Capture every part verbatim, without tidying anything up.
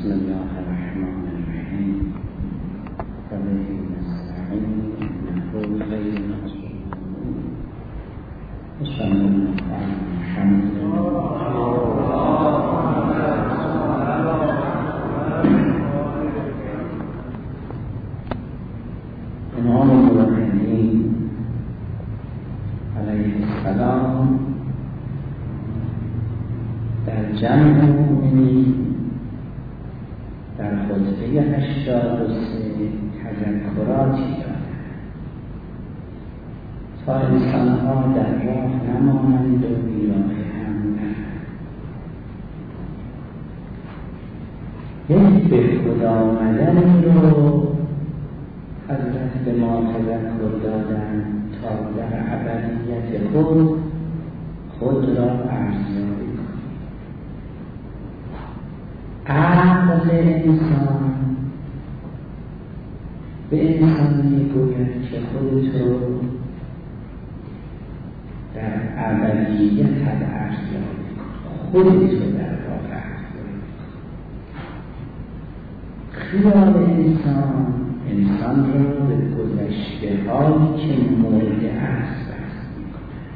بسم الله الرحمن الرحیم و به نستعین انه خیر ناصر و صلی الله علی محمد. امام الموحدین علیه السلام در جمع مومنین در خطبه هشتاد و سه تذکراتی دارد تا انسانها در راه نمانند و بیراه هم نرند. یک به خدا آمدنی رو حضرت به ما تذکر دادن تا در ابدیت خود خود را ارزیابی کنیم. عقل انسان به انسان میگوید که خودتو در ابدیت ارزیابی کن، خودتو در راه ارزیابی کن. خیال انسان انسان را به گذشته هایی که مورد است بحث میکنه.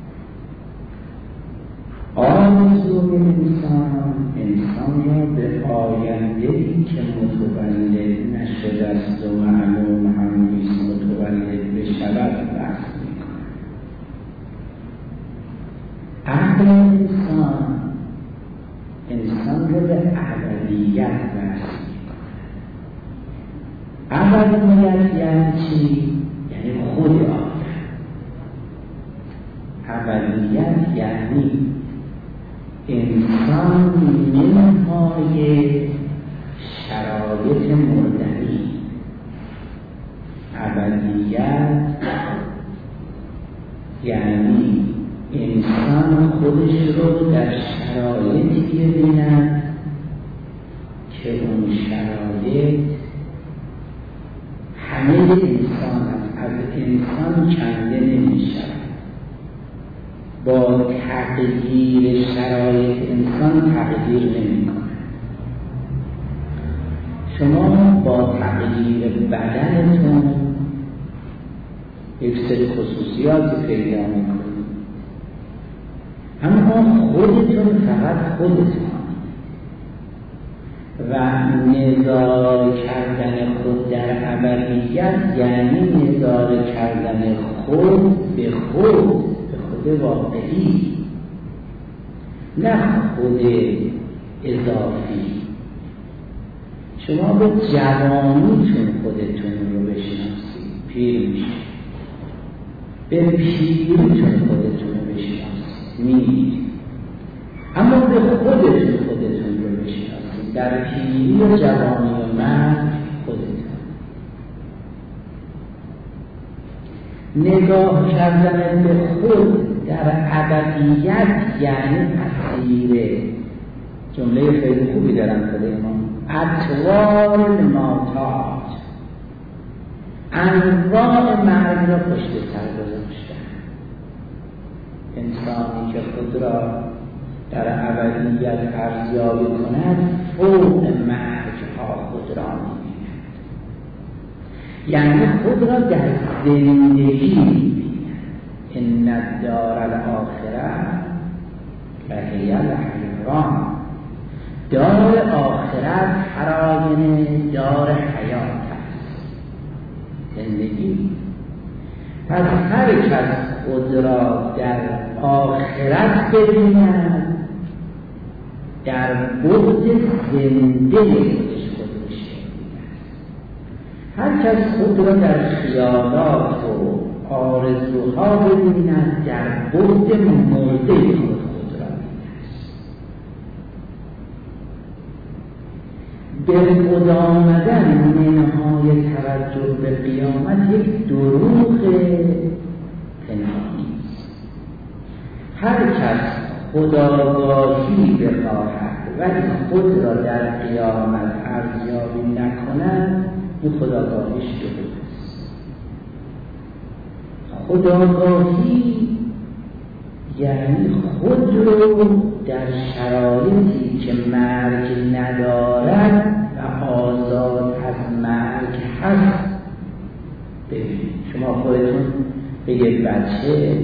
آرزوی انسان انسان را به آینده‌ای که متولد نشده است و معلوم هم نیست متولد بشود بحث میکنه. عقل انسان انسان را به ابدیت بحث میکنه. ابدیت یعنی چی؟ یعنی خود آدم. ابدیت یعنی انسان منهای شرایط مردنی. ابدیت یعنی انسان خودش رو در شرایطی ببیند که اون شرایط همه انسان هست، از انسان کنده نمی شود. با تغییر شرایط انسان تغییر نمی کنه. شما با تغییر بدنتون یک سری خصوصیات پیدا میکنید، اما خودتون فقط خودتون و نظاره کردن خود در ابدیت یعنی نظاره کردن خود به خود، به خود واقعی، نه خود اضافی. شما به جوانیتون خودتون رو بشناسید، پیر میشید. به پیریتون خودتون رو بشناسید، میرید. اما به خودتون خودتون رو بشناسید، در پیری و جوانی و مرگ خودتون. نگاه کردن به خود در ابدیت یعنی اسیر. جمله خیلی خوبی دارن خود امام، اطوار الموتات، انواع مرگ را پشت سر گذاشتن. انسانی که خود را در ابدیت ارزیابی کند فوق مرگ ها خود را می‌بیند، یعنی خود را در زندگی می‌بیند. ان الدار الاخره لهی الحیوان. دار آخرت هراینه دار حیات است، زندگی. پس هر کس خود را در آخرت ببیند در بعد زنده خودش خودش ببیند. هر کس خود را در خیالات و آرزوها ببیند در بعد مرده خود به خود آمدن منهای توجه به قیامت یک دروغ پنهانی است. هر کس خودآگاهی بخواهد ولی خود را در قیامت ارزیابی نکند، این خودآگاهیش دروغ است. خودآگاهی یعنی خود رو در شرایطی که مرگ ندارد خودتون به یک بچه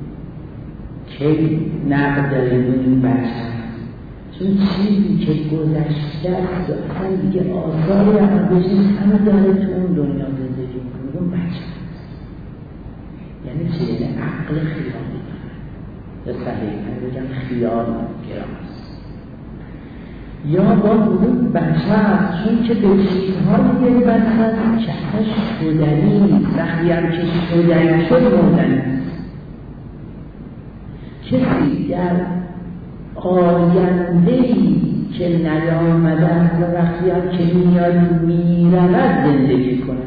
کی نقد دارید این بچه، چون چیزی که گذشته است اصلا دیگه آثاری عملشین همه داره تو اون دنیا زندگی کنه. اون بچه یعنی چی؟ یعنی عقل خیالی یا صحیح من بگم خیال گراست یا با اون بچه هست، چون که به چیزهایی یه بچه هست که ازش شدنی وقتی هم که شدنی شد مردنی کسی در آینده‌ای که نیامده است و وقتی هم که میاد میرود زندگی کنه.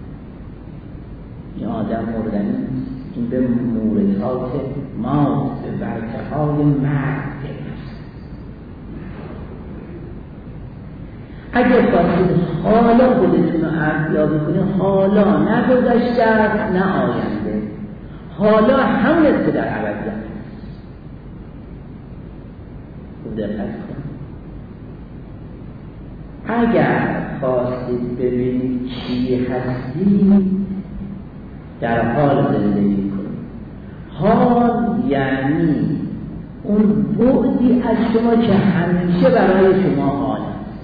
این آدم مردنی این به موردات موت به ورطه های مرگ است. اگر خواستید حالا خودتون رو ارزیابی کنید، حالا نه گذشته است نه آینده، حالا همون است که در ابدیت است. دقت کنید. اگر خواستید ببینید چی هستی در حال زندگی کنید. حال یعنی اون بعدی از شما که همیشه برای شما حال است.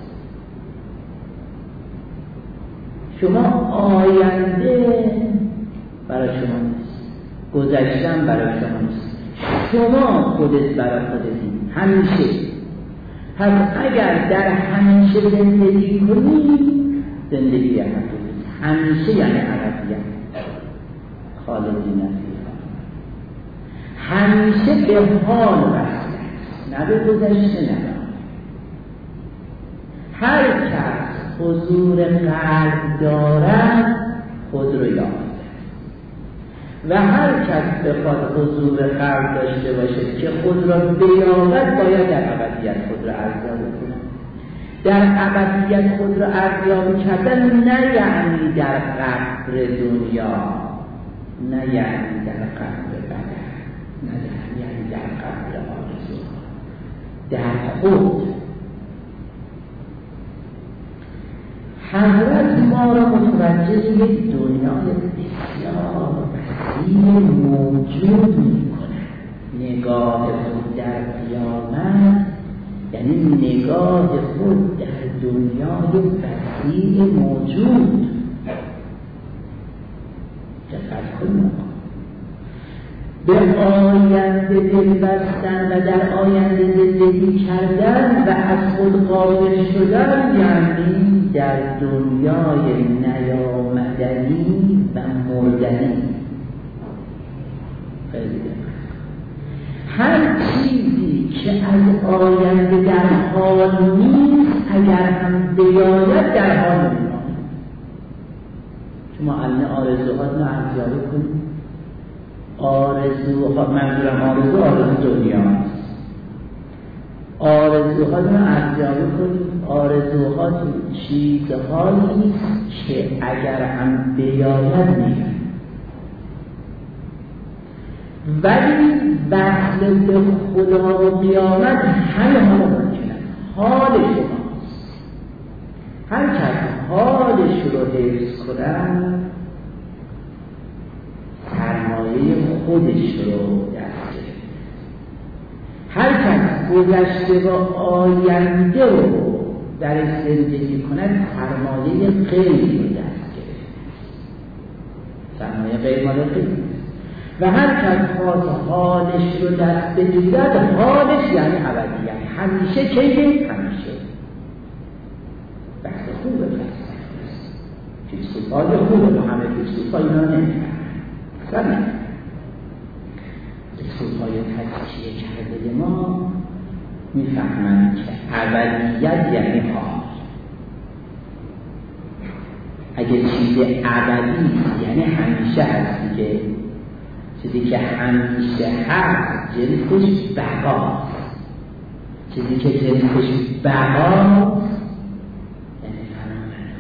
شما آینده برای شما نیست، گذشتن برای شما نیست، شما خودت برای خودتی همیشه. پس اگر در همیشه زندگی کنی زندگی حقیقی همیشه یعنی ابدیت خالدی نفیها، همیشه به حال وصل نه به گذشته نه. هر کس حضور قلب دارد خود رو یاد و هر کس بخواد حضور قلب داشته باشه که خود را بیابد باید در ابدیت خود را ارزیابی کنه. در ابدیت خود را ارزیابی کردن نه یعنی در قبر دنیا، نه یعنی در قبر بدن، نه یعنی در قبر آرزو، در خود. حضرت ما را متوجه یک دنیای بسیار وسیع موجود می‌کند. نگاه خود در قیامت یعنی نگاه خود در دنیای وسیع موجود. دقت کنید. به آینده دل بستن و در آینده زندگی کردن و از خود غافل شدن یعنی در دنیای نیامدنی و مردنی. هر چیزی که از آینده در حال نیست اگر هم بیاید در حال میماند. شما الان آرزوهات رو ارزیابی کنید. آرزوها منظورم آرزو آرزو دنیاست. آرزوها رو ارزیابی کنید. آرزوها چیزهایی که اگر هم بیاید میگن، ولی وصل به خدا و قیامت همه ها ممکنه. حال شماست. هر کس حالش رو حفظ کنن سرمایه خودش رو دست گرفت. هر کس گذشته و آینده رو در زندگی کند سرمایه غیب رو دست گرفت. سرمایه غیب مال غیب. و هر کس خواست حالش رو دست بگیرد، حالش یعنی ابدیت. همیشه کیه؟ همیشه. بحث خوبه بحث. فیلسوفای خوبه، همه فیلسوفا اینا نمی‌کنن. اصلا نه. فیلسوفای تجزیه کرده ما میفهمند که ابدیت یعنی حال. اگه چیز ابدی یعنی همیشه هست که چیزی که همیشه هست جنسش بقاست. چیزی که جنسش بقاست یعنی فناوری.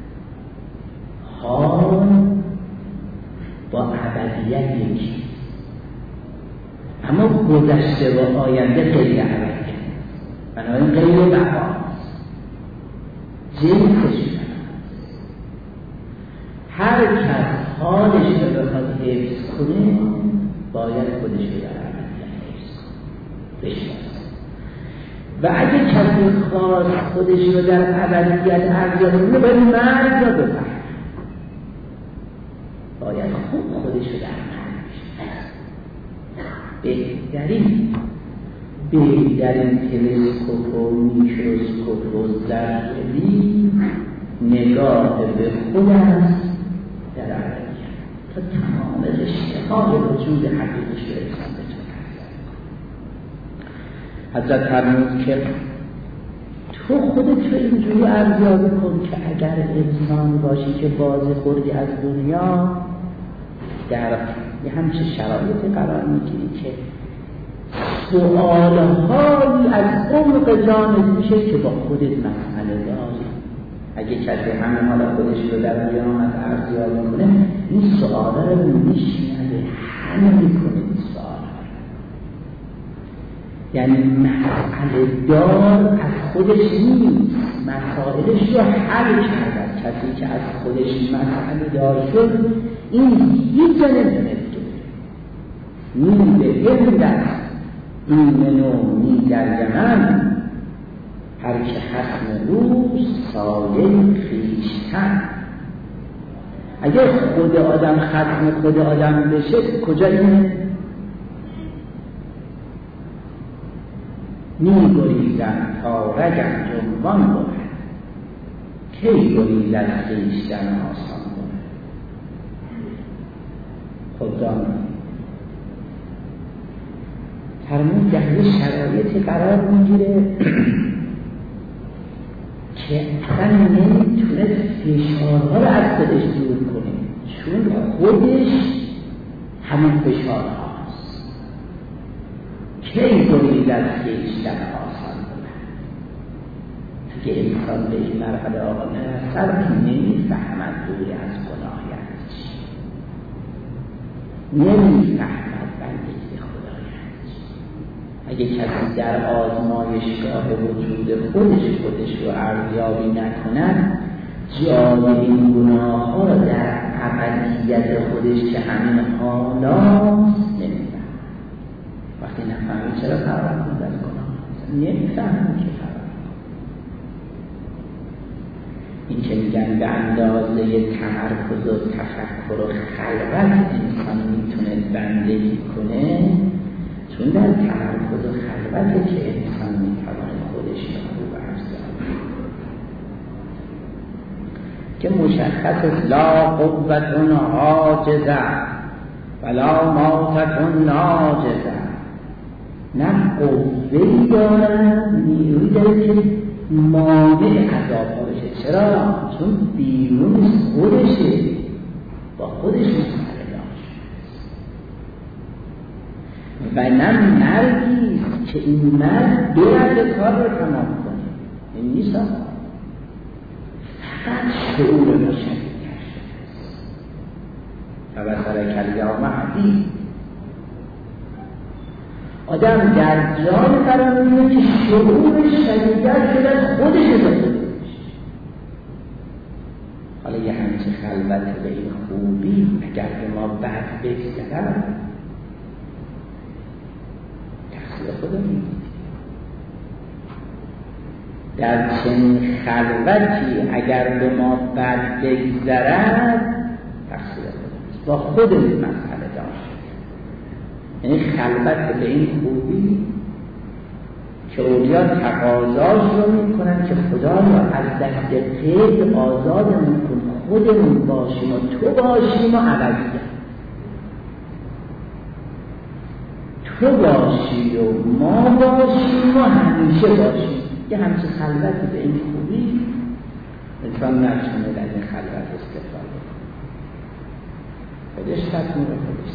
حال با ابدیت یکی، اما گذشته و آینده غیر ابدیت. بنابراین غیر بقاست. جنسش بقاست. هر کس حالش رو بخواد حفظ کنه باید خودش رو در ابدیت حفظ کنه، بشناسه. و اگه کسی خواست خودش رو در ابدیت ارزیابی کنه باید مرگ را بفهمه، باید خوب خودش رو در مرگ بشناسه. بهترین بهترین تلسکوپ و میکروسکوپ و ذره‌بین نگاه به خود است در ابدیت تا تمام رشته‌های وجود حقیقیش رو انسان بتونه حضرت فرمود که تو خودت رو اینجوری ارزیابی کن که اگر انسان باشی که بازی خوردی از دنیا در یه همچه شرایطی قرار میگیری که سؤالهایی از عمق جانت میشه که با خودت مسئله داری. اگه کسی همه حالا خودش رو در قیامت ارزیابی کنه این سؤالا رو میشنوه، حل میکنه این سؤالا، یعنی مسئله دار از خودش نیست، مسائلش رو حل کرد. کسی که از خودش مسئله دار شد این هیچ جا نمیتونه نی به علم دست این منو نی در یمن هر که خصم روز سایه خویشتن. اگر خود آدم خصم خود آدم بشه کجا اینه؟ نی گریزن تا رگم جنبان بود، کی گریزن خویشتن آسان بود. خدا فرمود در یه شرایطی قرار میگیره که اصلا نمیتونه فشارها رو از خودش دور کنه، چون خودش همین فشار هاست. کی گریز از خویشتن آسان بود. اگه انسان به این مرحله آقا نرسد نمیفهمد دوری از گناه یعنی چی، نمیفهمد بندگی خدا یعنی چی. اگه کسی در آزمایشگاه وجود خودش خودش رو ارزیابی نکند جای این گناه ها را در ابدیت خودش که همین حالاست نمیفهم. وقتی نفهمی چرا فرار کنید از گناه نمیفهمی که فرار کنید. این که میگن به اندازه تمرکز و تفکر و خلوت انسان میتونه بندگی کنه، چون در تمرکز و خلوته که انسان میتونه خودش رو خوب ارزیابی که مشخص لا قوة عاجزه ولا موتة ناجزه. نه قوه‌ای دارن نیروی داره که مانع عذاب بشه. چرا؟ چون بیرون خودشه، با خودش مسئله داشت. و نه مرگی که این مرگ باید کار رو تمام کنه، این نیست. فقط شعور مشکل کرده و بسر کلیام عدی آدم در جای قرار میگه که شعورش شدیدتر شده از خودش بسید. حالا یه همچه خلوت به این خوبی اگر به ما بد بگذرد تقصیر خدا نیست. در چنین خلوتی اگر به ما بد بگذرد تقصیر خدا نیست، با خود مسئله داشت. یعنی خلوت به این خوبی که اولیا تقاضاش رو میکنن که خدا رو از دست قید آزادمون کن، خودمون باشیم و تو باشیم و ابدیت تو باشی و ما باشیم و همیشه باشیم. یه همچه خلوتی به این خوبی انسان نتونه در این خلوت استفاده خودش تصمیم خودش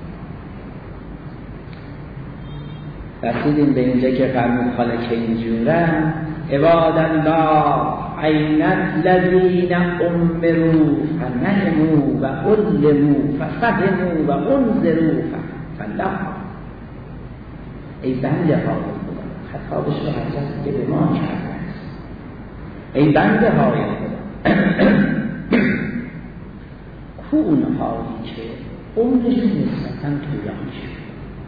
رسیدیم به اینجا که فرمود حالا که اینجوره عباد الله عین الذین امروا فنهموا و علموا ففهموا و انذروا فلهم. ای بنده های خدا، خطابش رو حضرت که به ما کرده است، ای بنده های خدا کو اونهایی که عمرشون نسبتاً طولانی شد.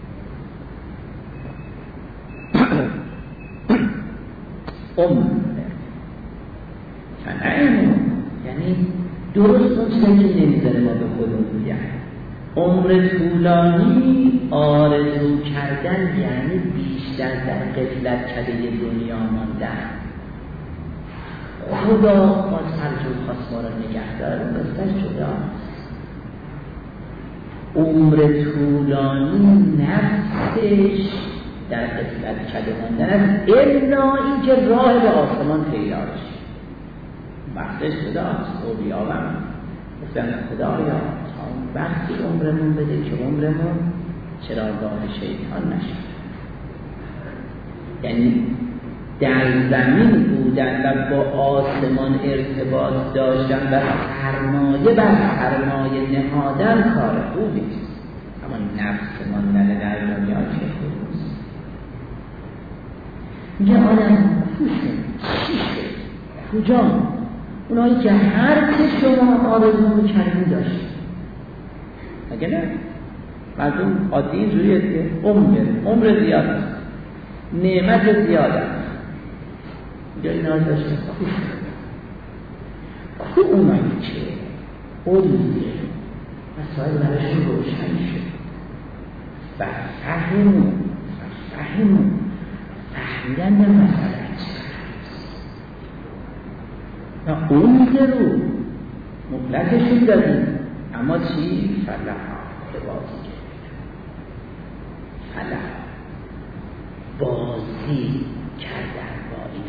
عمر فنعیم، یعنی درست اون چیزی که نمیذاره ما به خودمون بگیم. عمر طولانی آرزو کردن یعنی بیشتر در غفلت کده دنیا ماندن. خدا خواست هر جور خواست ما را نگه داره، قصدش جداست. عمر طولانی نفسش در غفلت کده ماندن است، الا اینکه راه به آسمان پیدا بشه. وقتش جداست. اولیاءم گفتن خدایا وقتی عمرمون بده که عمرمون چراگاه شیطان نشه. یعنی در زمین بودن و با آسمان ارتباط داشتن و سرمایه بر سرمایه نهادن کار خوبی است، اما نفس ماندن در دنیا چه خوب است. میگه آدم خوشون چی شد؟ کجا؟ اونایی که هر که شما آرزو می‌کردین داشت. مگه نه؟ مردم عادی اینجوریه که عمر عمر زیاد است، نعمت زیاد است. اینجا اینا رو داشته خوش خوب اونایی که اولیه مسائل برشون روشن شد و فهمون و فهمون فهمیدن به مسئله و اون رو مطلقشون دادیم، اما چی؟ فلح بازی فلح بازی کردن با این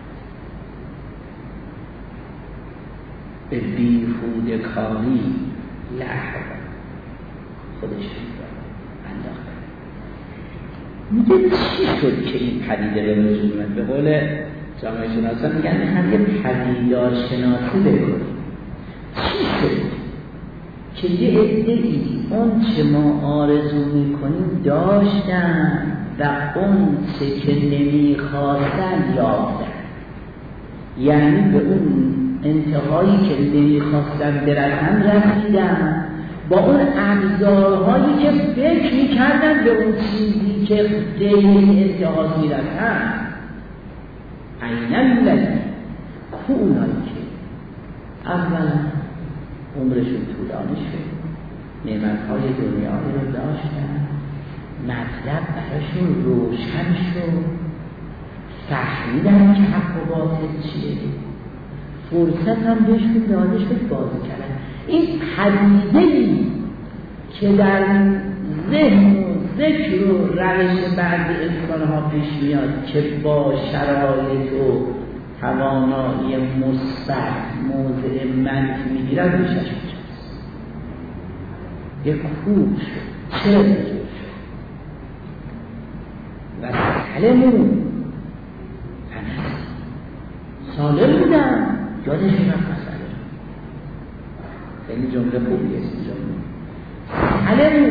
به بیهوده کاری لحظه خودشون را انداختن. میگه چی شد که این پدیده رو وجود اومد؟ به قول جامعه شناسان میگن هم یه پدیدار شناسی بکنیم. چی شد که یه عده‌ای اون چه ما آرزو میکنیم داشتن و اون چه که نمیخواستن یافتن؟ یعنی به اون انتهایی که نمیخواستن برسن رسیدن، با اون ابزارهایی که فکر میکردن به اون چیزی که غیر این انتها میرسن. عیناً لذی کو اونایی که اولا عمرشون طولانی شد، نعمتهای دنیایی رو داشتن، مطلب براشون روشن شد، فهمیدن که حق و باطل چیه، فرصت هم بهشون داده شد بازی کردن. این پدیده‌ای که در ذهن و ذکر و روش بعضی انسان‌ها پیش میاد که با شرایط و توانایی مثبت موضع منفی میگیرن، روشش میشه یک خوب شد. چرا بزرگ شد؟ و سلمون سالم بودن، یادشون رفت مسئله. خیلی جمله خوبی است جمله. سلمون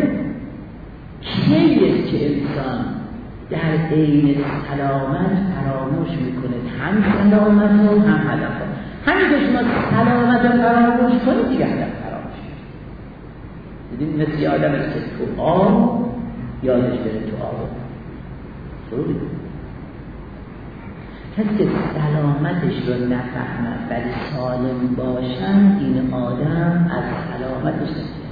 کیه که انسان در عین سلامت فراموش میکنه هم سلامت و هم هدف. همین که شما سلامت رو فراموش کنید دیگه هدف فراموش کنید. دیدیم مثل آدم که تو آب یادش بره تو آب سروری. کسی که سلامتش رو نفهمد ولی سالم باشن، این آدم از سلامتش نفهمد.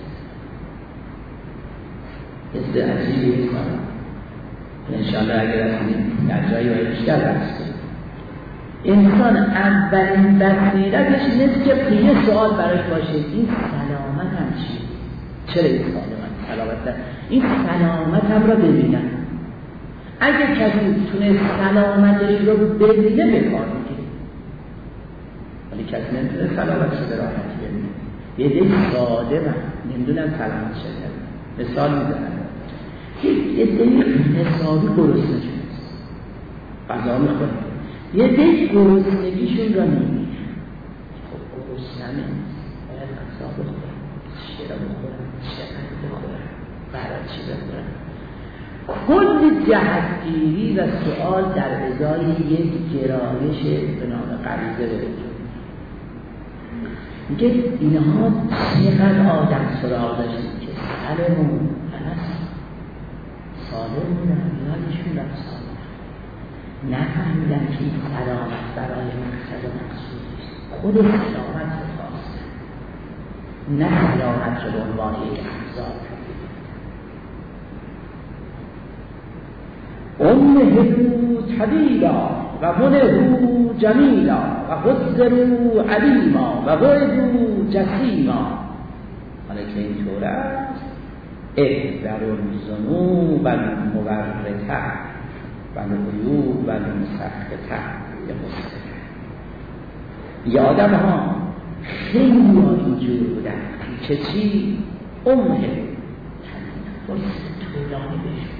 مثل عجیبی میکنم انشاءالله اگر از این در جایی باید بیشتر برسیم. انسان اولین بصیرتش نیست که یه سوال براش باشه این سلامت هم چیه؟ چرا این سلامت؟ سلامت این سلامت هم را ببینن. اگر کسی تونه سلامتش رو ببینه به کار میگیره، ولی کسی نمیتونه سلامتش رو به راحتی ببینه. یه دیگه ساده من نمیدونم سلامت شده. مثال میزنم یه دیگه حسابی گرسنه شده غذا میخوره، یه دیگه گرسنگیشون را نمیگیره. خب گرسنه باید غذا بخورم، چرا بخورم، چقدر بخورم، برای چی بخورم. کل جهتگیری و سؤال در ازای یک گرایش به نام غریزه به وجود میگه اینها چقدر آدم سراغ داشتیم که سلمون هست سالم بودن، یادشون رفت سالم نفهمیدن که این سلامت برای مقصد و مقصودیست، خود سلامت رو خواستن، نه سلامت رو به عنوان یک ابزار. امهدو طویلا و منهو جمیلا و حضرو علیما و وعدو جسیما. حالا که اینطور است احذروا الذنوب المورطه و العیوب المسخطه. یه آدم ها خیلی اینجور بودن که چی؟ امه فرصت طولانی بشون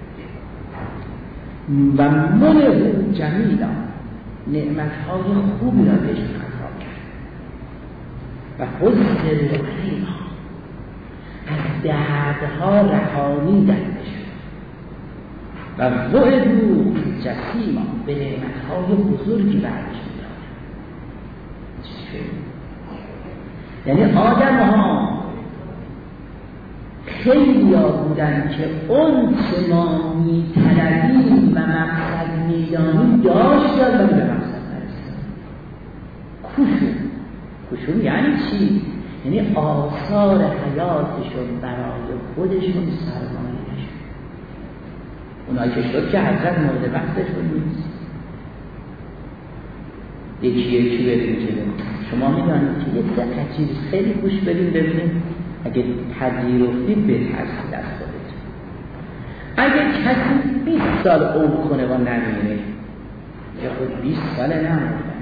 و منه جمیلا نعمتهای خوبی را بهشون عطا کرد و حضر علیما از دردها رهانیدن بشون و وعدو جسیما به نعمتهای بزرگی برشون داد. یعنی آدم ها خیلی ها بودن که اون چه ما می طلبیم و مقصد می دانیم داشتن ولی به مقصد نرسیدن. کشون کشون یعنی چی؟ یعنی آثار حیاتشون برای خودشون سرمایه نشون. اونایی که شد که حضرت مورد وقتشون نیست. یکی یکی بریم جلو. شما می دانید که یک دقیقه چیز خیلی گوش بدیم ببینیم اگه پذیرفتید بترسید از خودتون. اگه کسی بیست سال عمر کنه و نمیره یا خود بیست سال نموردن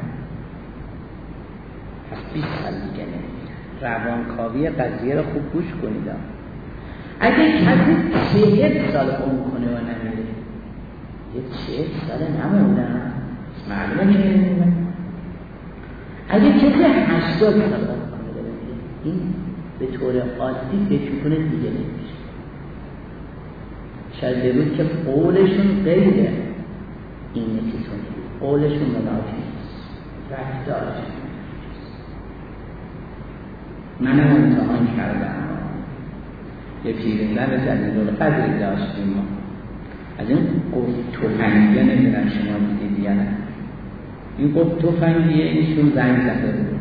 پس بیست سال دیگه نمیره. روانکاوی قضیه رو خوب گوش کنید. اگه کسی چهل سال عمر کنه و نمیره یه چهل سال نموردن معلومه که نمیره. اگه کسی هشتاد سال عمر کنه و نمیره این به طور عادی فکر کنه دیگه نمیشه. شاید بگوید که قولشون غیره این نتیتونه، قولشون منافی نیست، رفتارشون منم امتحان کردم. یه پیرزن جلیل قدری داشتیم ما از این گفت توفنگیه، نمیدونم شما دیدید یا نه. این گفت توفنگیه اینشون زنگ زده بود.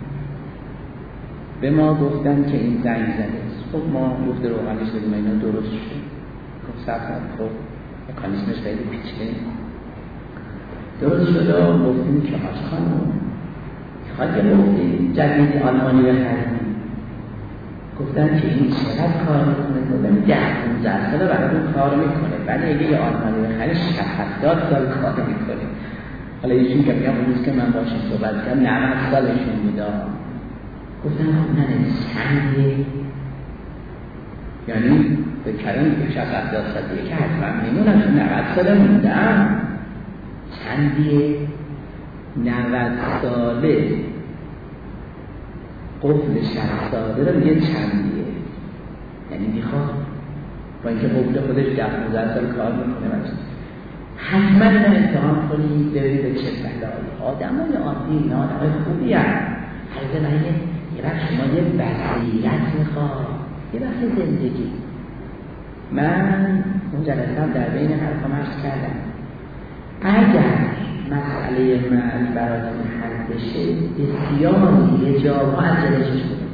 به ما گفتن که این زنگ زده است. خب ما گفت روغنش دادیم اینا درست شد. خب سفر خب مکانیسمش خیلی پیچیده درست شد و گفتیم که حاج خانم خواهد یه گفتیم جدید آلمانی بخریم. گفتن که این چقدر کار میکنه؟ گفتن ده پونزده ساله برای اون کار میکنه ولی اگه یه آلمانی بخریم شصت هفتاد سال کار میکنه. حالا ایشون که میگم اون روز که من باشم صحبت کردم نود سالشون بودا. گفتن خب نه چندیه؟ یعنی به کلم که شصت هفتاد سالیه که حتما میمونم چون نود ساله موندم. چندیه؟ نود ساله قفل شصت ساله رو میگه چندیه، یعنی میخواد با اینکه قفل خودش ده پونزده سال کار میکنه بچه حتما اینو امتحان کنید ببینید به چه بلایی. آدم های عادی نه آدم های خوبی هم حضرت من یه وقت شما یه بصیرت میخواد یه وقت زندگی. من اون جلسه در بین حرفا مرز کردم اگر مسئله مرز براتون حل بشه بسیاری یه جاها از جلسش بودم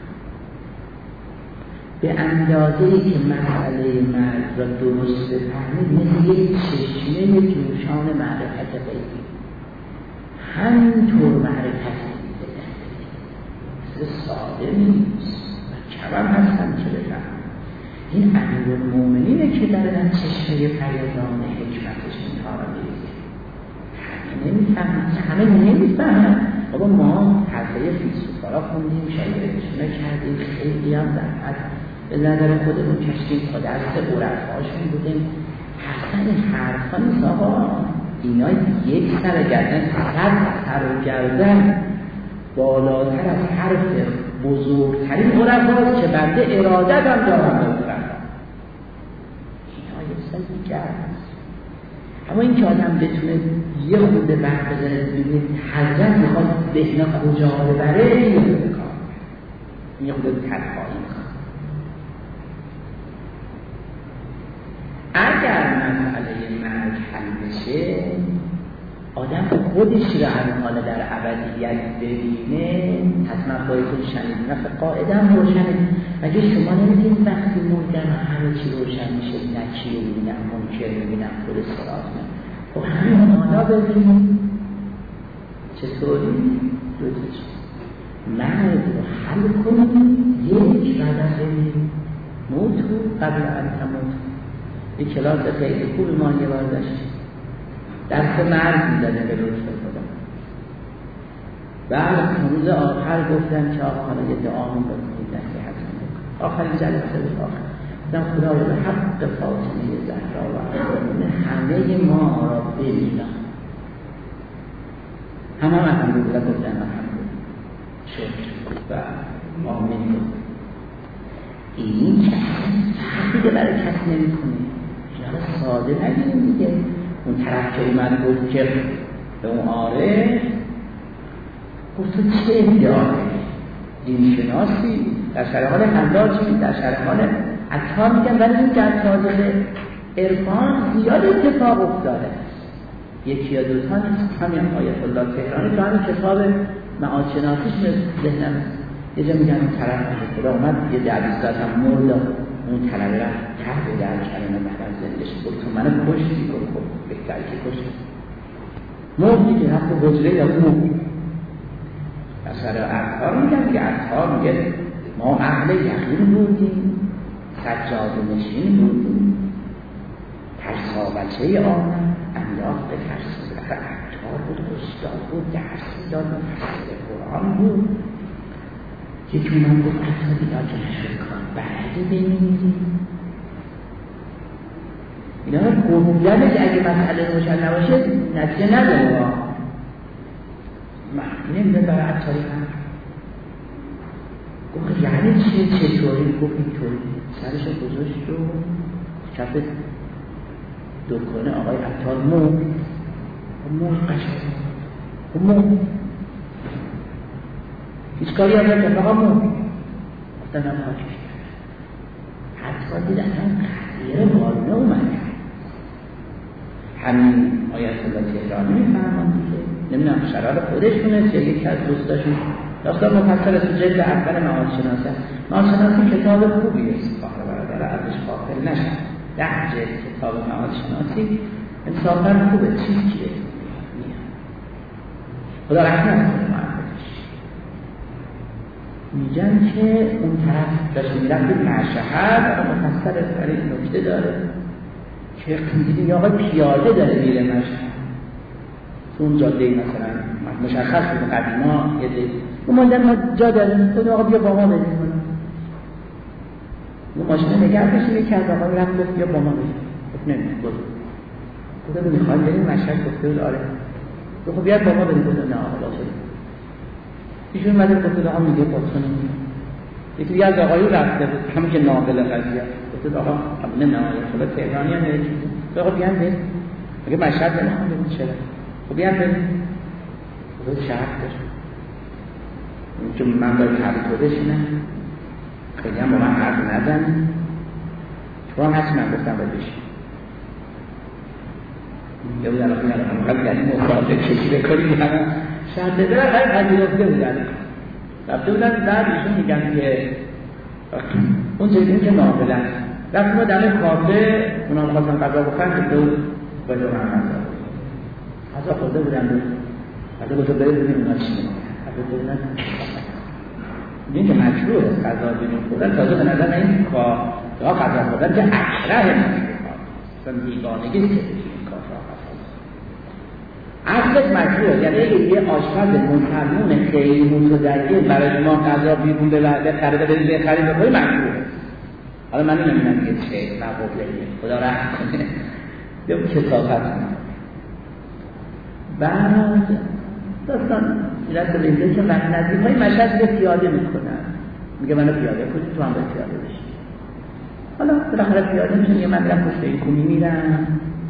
به اندازه‌ای که مسئله مرز را درست بفهمید مثل یک چشمه جوشان معرفت غیبی همینطور معرفت میده مثل ساده نیست و کمم هستم که بفهم. این امیرالمومنینه که دارن چشمه فیضان حکمتش اینها را میریزه. همه نمیفهمن همه نمیفهمن. بابا ما حرفه فیلسوفا را خوندیم شایدشونه کردیم خیلی هم زحمت به نظر خودمون کشتیم تا دست عرفاشون بودیم. حسن این حرفا نیست آقا، اینا یک سر گردن صد سر گردن بالاتر از حرف بزرگترین عرفاست که بنده ارادت هم دارم بکنم. اینا یک سر دیگه است. اما این که آدم بتونه یه خورده وقت بزنه ببینید حضرت میخواد ذهن کجا ببره یه خورده کار یه خورده تنهایی میخواد مرگ حل بشه آدم خودش رو هر حال در ابدیت ببینه. حتما بایدون شنیدین وقت قاعده هم روشنه. مگه شما نمیدین وقتی مردن همه چی روشن میشه؟ نکی رو ببینم، منکر ببینم، خود صراط نه. خب همین حالا ببینیم چطوری دو تا چیز مرگ رو حل کنیم. یک بعد از ببینیم موتو قبل ان تموت. یک کلاس خیلی خوب ما یه بار داشتیم دست مرگ میداده به لطف خدا. بعد روز آخر گفتن که آقا حالا یه دعامون بکنید نصیحت کنید. آخرین جلسه بود آخر گفتم خدا به حق فاطمه زهرا و علیه همه ما را ببینم. همه هم الحمدلله گفتن الحمدلله شکر و آمین. این فرقی برای کسی نمی کنه. اینا ساده نگیریم دیگه. اون طرف که اومد گفت که به اون آره گفت تو چه ادعایی؟ دین شناسی؟ در شرح حال حلاجی؟ در شرح حال عطار میگن ولی این در تاریخ عرفان زیاد اتفاق افتاده. یکی یا دوتا نیست. همین آیت الله تهرانی تو همین کتاب معاد شناسیش ذهنم یه جا میگن اون طرف خدا اومد یه دویزداد هم مرد اون طلبه را تحت در کلمه محرم زندگش بود تو منو کشتی کن کن بهتری که کشتی مردی که حتی حجره یا مرد اصلا اطهار میگن که اطهار میگه ما اهل یقین بودیم سجاد نشین بودیم ترسا بچه آمد امیاق به ترسا بلکه اطهار بود استاد بود درسی داد مفسر قرآن بود یکی من گفت اطهار دیگه که نشد کن بعدی بمیریم اینا گفتنه که اگه مسئله روشن نباشه نتیجه نداره من نمیده برای اطهاری هم گفت یعنی چیه چطوری؟ گفت اینطوری سرش گذاشت و کف دکانه آقای عطار مرد مرد قشنگ مرد هیچ کاری هم نکرد فقط مرد گفتن هم خاکش حتی دیدن هم خطیر مارنه اومد همین آیت الله تهرانی میفهمم دیگه نمیدونم شرار خودشونه یا یکی از دوستاشون داستان مفصل از جلد اول معاد شناسی معاد شناسی کتاب خوبیه سپاه برادر ازش غافل نشن ده جلد کتاب معاد شناسی انصافا خوبه چیز کیه خدا رحمت کنه معادش میگن که اون طرف داشت میرفت به مشهد اما مفصل از این نکته داره که دیدیم یا آقای پیاده داره میره مشهد تو اون جاده مثلا مشخص بود قدیما یه دی اون ماندن ما جا داریم خود آقا بیا با ما بریم اون ماشینه نگه بشیم یکی از آقا رفت گفت بیا با ما بریم گفت نمید بود گفت رو میخواد بریم مشهد گفته بود آره گفت بیاد با ما بریم گفت نه آقا لازم ایشون مدر گفت آقا میگه باتون یکی دیگه از آقایو رفته بود همون که ناقل قضیه گفت آقا نه نه خدا تهرانی هم نرید آقا بیان بریم مگه مشهد نمیخوام بریم چرا خب بیان بریم خود شرط داشت چون من باید حرف خودش نه خیلی هم با من حرف نزن چون هست من گفتم باید بشیم یا بود الان کنیم هم قبل گردیم مصابه کشی بکنیم شرط داره خیلی پذیرفته بودن رفته بودن بعد ایشون میگن که اون جدیم که ناقلن رفت ما دمه کافه اونا خواستن قضا بخورن که بود باید رو من قضا قضا خورده بودن بود قضا بودن برید بودیم اونا چی میگن این که مجبور است قضا بدون خوردن تازه به نظر این که قضا خوردن که اکره مجبور بیگانگی که این کار را اصلت مجبور یعنی یه آشپز مسلمون خیلی متدین برای ما قضا بیرون بخره برید بخرید بخوری مجبور حالا من نمیدونم دیگه چه مقابله خدا رحم کنه یا کسافت بعد داستان ایراد بلیده که وقت نزدیک های مشهد رو پیاده میکنن میگه منو پیاده کنید تو هم باید پیاده بشید حالا بالاخره پیاده میشن یه من میرم پشت این کومی میرم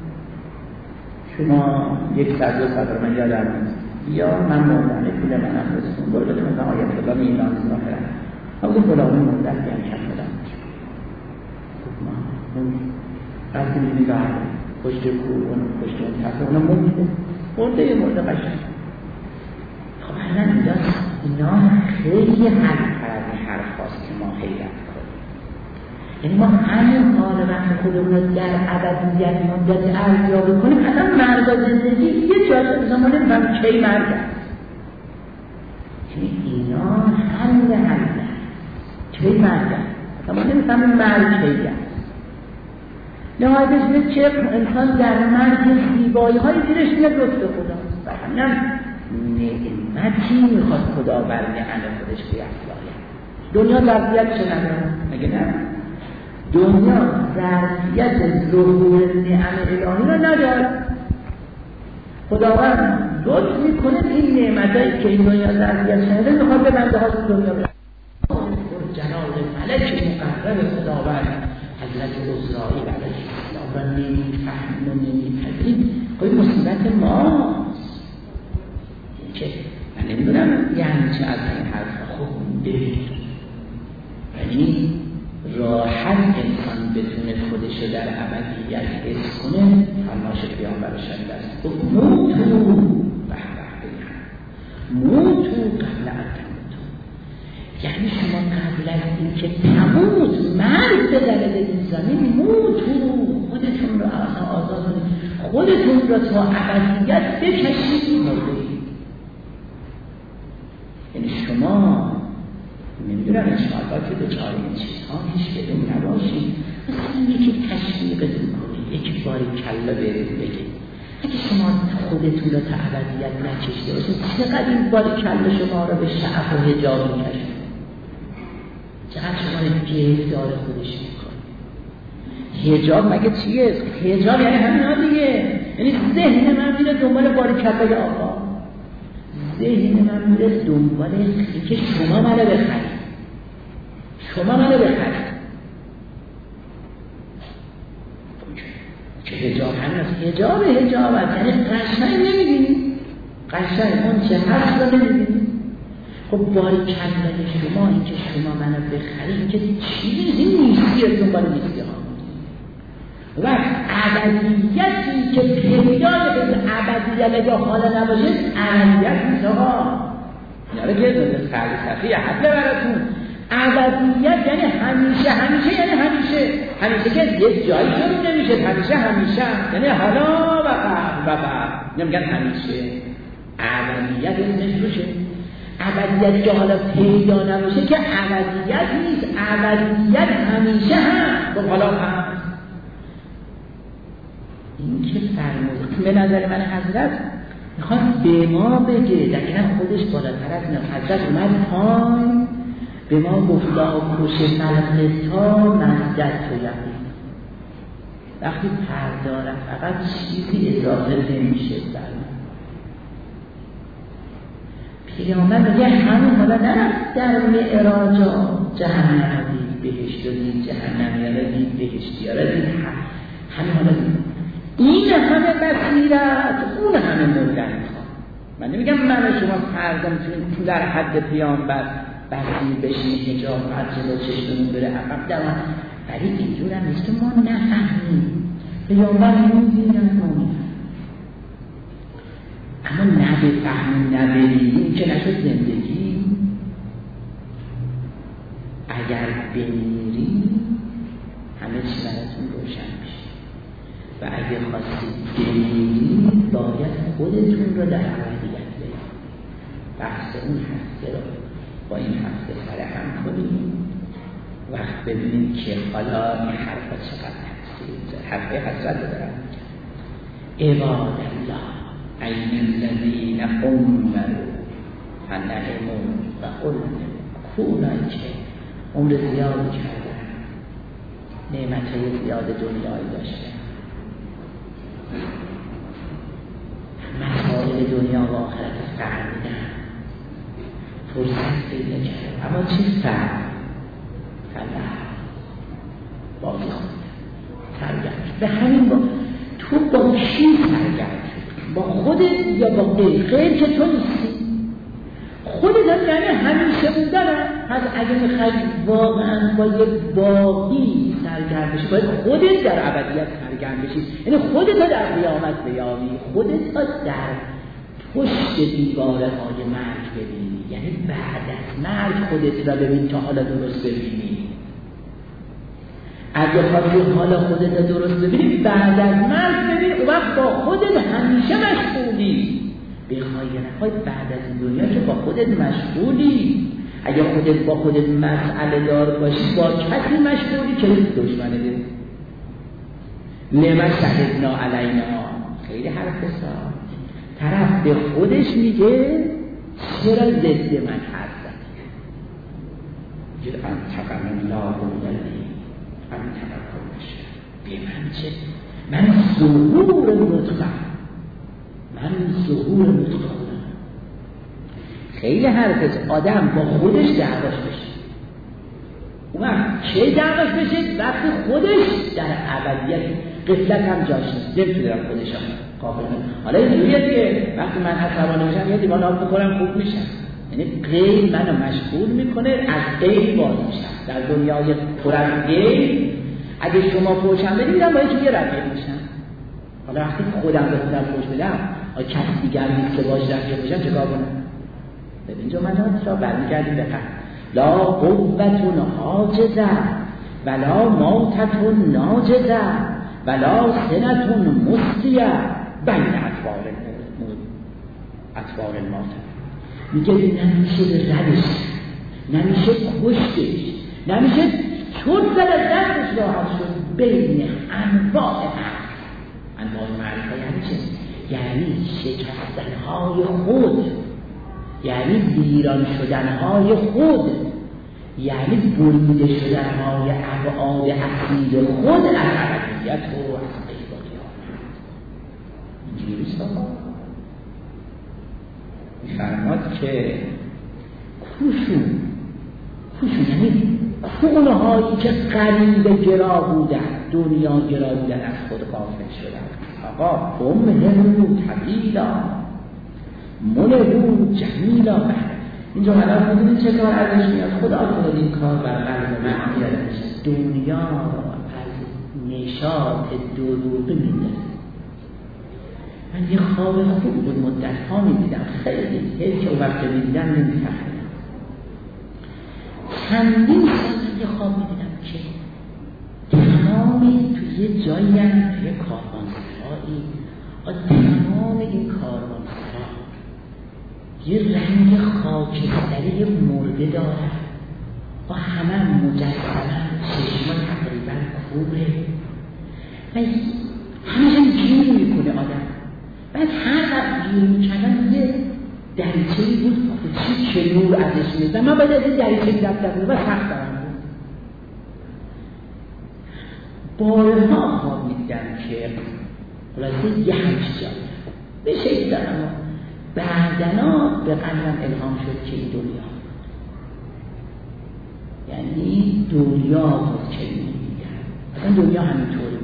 شما یک ساعت دو ساعت رو من یادم نیست یا من موندن پول منم رسون برو بده مثلا آیت خدا میلان ظاهرن اما گفت فلانی موندن بیان کم بدم گفت ما رفتی میدی برده پشت کوه، اون پشت اون تپه، اونو مرده مرده یه مرده قشنگ. خب الان اینجا اینا خیلی حل‌تر از این حرف هاست که ما حیرت کنیم. یعنی ما همین حال وقت خودمون رو در ابدیت مدت ارزیابی کنیم، اصلا مرگ و زندگی یه جاده زمانه نمیدونم کی مرگ است. یعنی اینا حل حل کی مرگ است، اصلا ما نمیفهمیم مرگ کی است. نهایتش میشه چه انسان در مرگ زیبایی های زیرش میاد لطف خدا و همینم نعمتی میخواد خدا بر نعمت خودش بیافزاید. دنیا ظرفیت چه نداره؟ مگه نه؟ دنیا ظرفیت ظهور نعم الهی را نداره. خداوند لطف میکنه این نعمتایی که این دنیا ظرفیت نداره میخواد به بنده ها دنیا بده. جلال ملک مقرر خداوند حضرت عزرائیل علیه السلام را نمیفهمیم و نمیپذیریم. خب مصیبت ماست که من نمیدونم یعنی چه از این حرف خوب ببینیم. یعنی راحت انسان بتونه خودش رو در ابدیت حس کنه. فرمایش پیامبر شریف است موتو بهبه موتو قبل ان تموتو. یعنی شما قبل از اینکه تموت مرگ بزنه این زمین موتو خودتون رو آزاد کنید، خودتون رو تا ابدیت بکشید مرده. یعنی شما نمیدونم اشتغالاتی دچار این چیزها هیچ بدون نباشید. مثلا یکی تشویقتون کنید، یکی باری کلا بهتون بگید اگه شما خودتون رو تا ابدیت نکشیده باشید چقدر این باری کلا شما رو به شعف و حجاب میکشید، چقدر شما رو گرفتار خودش میکنه. حجاب مگه چیه؟ حجاب یعنی همین ها دیگه. یعنی ذهن من میره دنبال باری کلا آقا، ذهن من میره دنبال اینکه شما منو بخرید، شما منو بخرید. که حجاب همین است، حجاب حجاب است. یعنی قشنگ نمیبینی، قشنگ اون چه هست رو نمیبینی. خب باری کلمه شما اینکه شما منو بخرید که چیزی نیستی دنبال نیستی ها. و ابدیتی که پیدای به ابدیت اگه حالا نباشه ابدیت نیست آقا. یعنی که فلسفی حبله براتون ابدیت یعنی همیشه، همیشه یعنی همیشه، همیشه که یک جایی شروع نمیشه، همیشه همیشه یعنی حالا و بعد و بعد نمیگن همیشه. ابدیت اسمش روشه. ابدیت که حالا پیدا نباشه که ابدیت نیست، ابدیت همیشه هم و حالا هم. این که فرمود به نظر من حضرت میخواد به ما بگه دقیقا خودش بالاتر از نه. حضرت اومد پای به ما گفتا کش فلقه تا مزدد تو یقین. وقتی پردارم فقط چیزی اضافه نمیشه برم. پیامبر میگه همون حالا نرفت در معراجا جهنم دید بهشت و دید جهنم یاره دید بهشت یاره دید همین حالا دید. این همه بصیرت اون همه مردن میخواد. من نمیگم من شما فردا میتونیم در حد پیامبر بصیر بشیم حجاب از جلو چشممون بره عقب دوام، ولی اینجور هم نیست که ما نفهمیم. پیامبر میدونن ما میفهمیم، اما نبفهمیم نبریم که نشد زندگی. اگر بمیریم همه چی براتون روشن میشه و اگر خواستید بمیرید باید خودتون رو در ابدیت برید. بحث اون هسته رو با این هسته سرهم کنیم. وقت ببینیم که حالا این حرفا چقدر هستید. حرفه حضرت دارم عباد الله این الذین عمروا فنعموا و علموا کونایی که عمر زیاد کردن، نعمتهای زیاد دنیایی داشتن، مسائل دنیا و آخرت فهمیدن، فرصت پیدا کردن، اما چی فهم؟ فلح باقی خوندن سرگرد. به همین با تو با کی سرگرد؟ با خودت یا با غیر؟ غیر که تو نیستی، خودت هم یعنی همیشه بودن. پس اگه میخوای واقعا با یک باقی سرگرم بشی باید خودت در ابدیت سرگرم بشی، یعنی خودت در قیامت بیابی، خودت در پشت دیواره های مرگ ببینی، یعنی بعد از مرگ خودت را ببین تا حالا درست ببینی. اگه خواهی حالا خودت را درست ببینی بعد از مرگ ببین، اون وقت با خودت همیشه مشغولی. بخوای نخوای بعد از این دنیا که با خودت مشغولی. اگه خودت با خودت مسئله دار باشی با کسی مشغولی که دشمنه ده لما شهدنا علینا. خیلی حرف بسار طرف به خودش میگه چرا ضد من حرف زدی؟ جد انتقم الله الذی انتقم کل شیء. به من چه؟ من ظهور مطلق، من ظهور مطلق. خیلی حرفت آدم با خودش دعواش بشه. اون وقت چه دعواش بشه؟ وقتی خودش در ابدیت قفلت هم جاش نیست، نمیتونه در خودش هم قابل کنه. حالا اینجوریه که وقتی من عصبانی میشم یه لیوان آب بخورم خوب میشم، یعنی غیر منو مشغول میکنه، از غیر باز میشم. در دنیای پر از غیر اگه شما فوشم بدید میرم با یکی رفیق میشم. حالا وقتی خودم به خودم فوش بدم آیا کسی دیگر نیست که باش رفیق بشم چه کار کنم؟ ببین جملات را برمیگردیم به قبل. لا قوتون حاجزه ولا موتتون ناجزه ولا سنتون مستیه بین اطوار اطوار الموت. میگه نمیشه ردش، نمیشه کشتش، نمیشه چون زد از دستش راحت شد. بین انواع مرد، انواع مرد یعنی چه؟ یعنی شکستنهای خود، یعنی ویران شدنهای خود، یعنی بریده شدنهای ابعاد اصیل خود از ابدیت و از غیبانی آمد. اینجوری نیست آقا. می‌فرماد که کوشون کوشون یعنی خونهایی که قریب گرا بودن، دنیا گرا بودن، از خود غافل شدن. آقا امهرو طویلا منهو جمیلا. اینجا مدار میدونید چه کار ازش میاد؟ خدا خود این کار بر قلب من میاد. دنیا از نشاط دروغی میده. من یه خواب خوب بود مدت ها میدیدم، خیلی هیچ که وقت میدیدم نمیفهمیدم. چندین سال یه خواب میدیدم که تمامی توی یه جایی هم توی کاروانسرایی، تمام این کاروانسرا یه رنگ خاکستری مرده داره و همه مجسمه، چشما تقریبا کوره و همه گیر میکنه آدم. بعد هر وقت گیر میکنن یه دریچه‌ای بود چی که نور ازش میاد و من باید از این دریچه دفتر و سخت دارم بود. بارها خواب میدیدم که خلاصه یه همچی جایی به شکل دارم. بعدنا به قلبم الهام شد که این دنیا، یعنی دنیا بود که میدیدم. اصلا دنیا همینطوری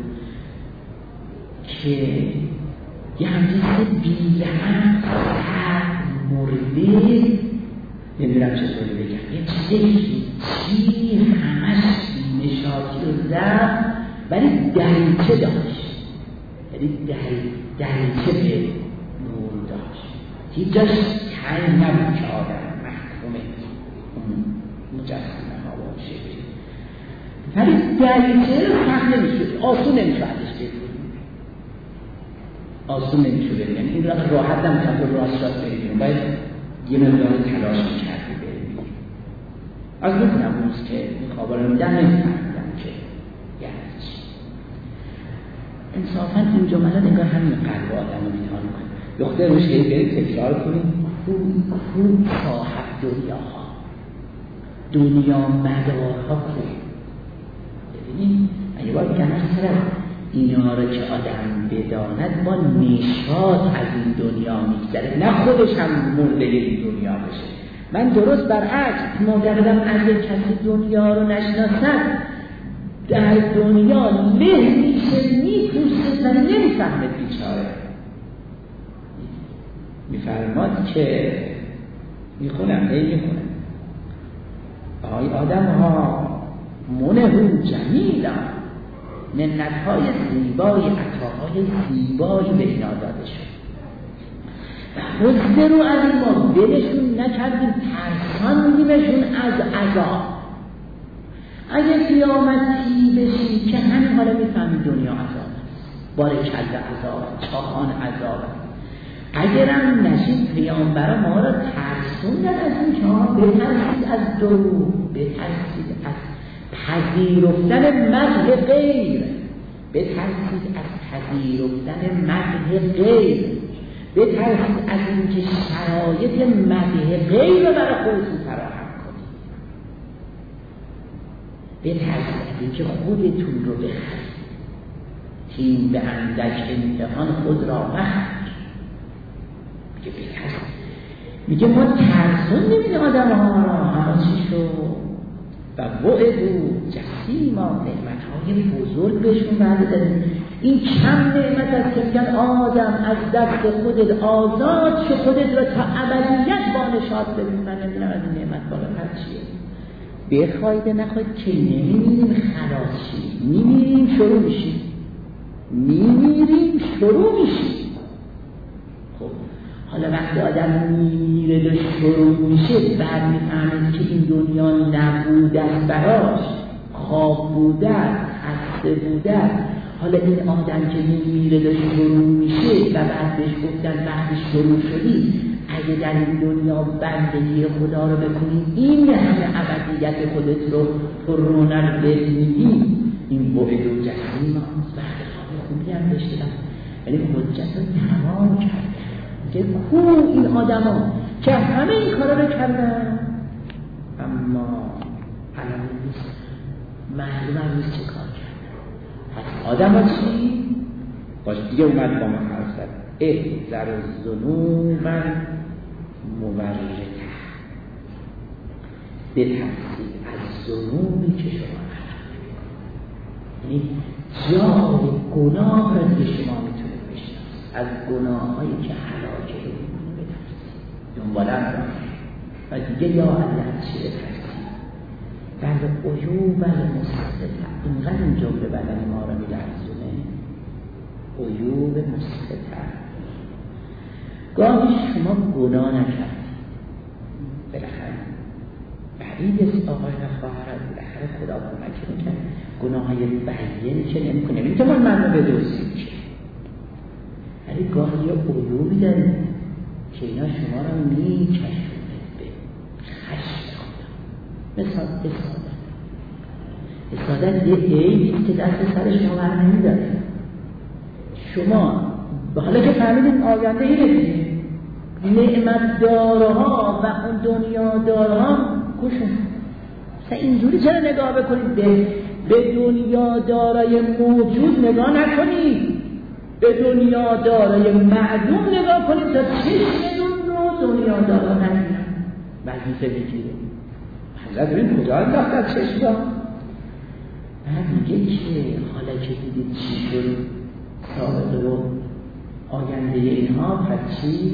که یه همچیز بی‌لحظ مرده، نمیدونم چطوری بگم، یه چیزی چیز همش نشاطی و زرد ولی دریچه داشت، یعنی دریچه به نور داشت، هیچ جاش تنگ نبود که آدم محکومه اون مجسمه ها باشه، ولی دریچه رو سخت نمیشود، آسون نمیشود ازش بگیریم، آسون نمیشود بگیریم، یعنی این را راحت نمیشود رو راست راست بگیریم، باید یه مقدار تلاش میکردی بگیریم. از میکنم روز که این خوابا رو میدن نمیفهمیدم که یعنی چی. انصافا این جملات انگار همین قلب آدم رو بیدار میکنه. دختر روش که برید تکرار کنیم، خوب خوب صاحب دنیاها، دنیا مدارها خوب. ببینید اگه باید کنه طرف اینا رو که آدم بداند با نشاط از این دنیا میگذره، نه خودش هم مرده این دنیا بشه. من درست برعکس معتقدم اگه کسی دنیا رو نشناسد در دنیا له میشه، میپوسه ولی نمیفهمه بیچاره. میفرماد که میخونم ای میخونم آی آدم ها منهو جمیلا منت‌های زیبای، عطاهای زیبایی به اینا داده شد. حضر رو از این ما دلشون نکردیم، ترساندیمشون از عذاب. اگه قیامتی بشی که همین حالا میفهمی دنیا عذاب است، بارکل عذاب است، چاهان عذاب است. اگرم نشید پیامبران ما را ترسوندن از این که ها بترسید از دروغ، بترسید از پذیرفتن مدح غیر، بترسید از پذیرفتن مدح غیر، بترسید از اینکه شرایط مدح غیر رو برای خودتون فراهم کنید، بترسید از اینکه خودتون رو بخرید. تیم به اندک امتحان خود را بخرید. میگه بترسید، میگه ما ترسون نمید آدم ها را، همه چی شد و وعدو جسیما، نعمت‌های بزرگ بهشون وعده دادیم. این کم نعمت است که میگن آدم از دست خودت آزاد شو، خودت را تا ابدیت بانشاد بدیم. من نمیدونم از این نعمت بالاتر چیه. بخواید نخواید که نمیمیریم خلاص شیم، میمیریم شروع میشیم، میمیریم شروع میشیم. خب حالا وقتی آدم میمیره و شروع میشه، بعد میفهمید که این دنیا نبوده است براش، خواب بوده است، خسته بوده است. حالا این آدم که میمیره و شروع میشه و بعد بهش گفتن وقتی شروع شدی اگه در این دنیا بندگی خدا رو بکنی این همه ابدیت خودت رو پر رونق ببینی، این بعد و جسیم هاست. وقتی خواب خوبی هم داشتم ولی حجت رو تمام کرد که کو این آدم ها که همه این کارا رو کردن اما علم نیست، معلوم هم نیست چه کار کردن. آدم ها چی؟ باش دیگه اومد با من حرف زد. احذر الذنوب المورطه، بترسید از ذنوبی که شما کردید. یعنی جای گناه را که شما میتونید بشناسید، از گناهایی که هلاکه رو میتونید بترسید، دنبالم و دیگه یا الله چه بترسید. بند عیوب المسقطه، اینقدر این جمله بدن ما را میلرزونه. عیوب مسقطه، گاهی شما گناه نکردید، بالاخره بعید است آقای و خواهرت، بالاخره خدا کمک میکنه، گناههای بیان که نمی کنه میتوان من رو بدوزید که، ولی گاهی یه عیوبی دارید که اینا شما را میکشونه به خشم خدا. مثال اسادت، اسادت یه عیبی که دست سر شما بر نمیداره. شما حالا که فهمیدین آینده اینه، نعمت دارها و اون دنیا دارها کشون. مثلا اینجوری چرا نگاه بکنید به به دنیا دارای موجود نگاه نکنید، به دنیا دارای معدوم نگاه کنید تا چشمتون رو دنیا دارا نگیرن. وظیفه بگیره حضرت ببین کجا انداخت از چشم. بعد میگه که حالا که دیدید چی شد سابقه رو آینده اینها، پس چی؟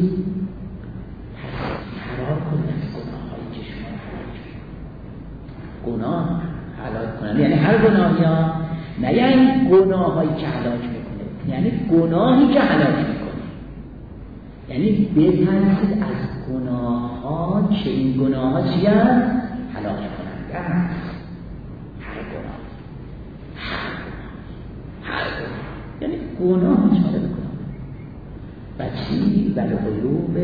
پس فرار کنید از گناهایی که شما حلال کنید. گناه حلال کنند یعنی هر گناهی ها، نه یعنی گناهایی که حلال میکنه، یعنی گناهی که حلال میکنه. یعنی بترسید از گناه ها که این گناه ها چی هست؟ حلال کننده هست. هر گناه، هر گناه، هر گناه، یعنی گناه چاره بکنه. و چی؟ و عیوب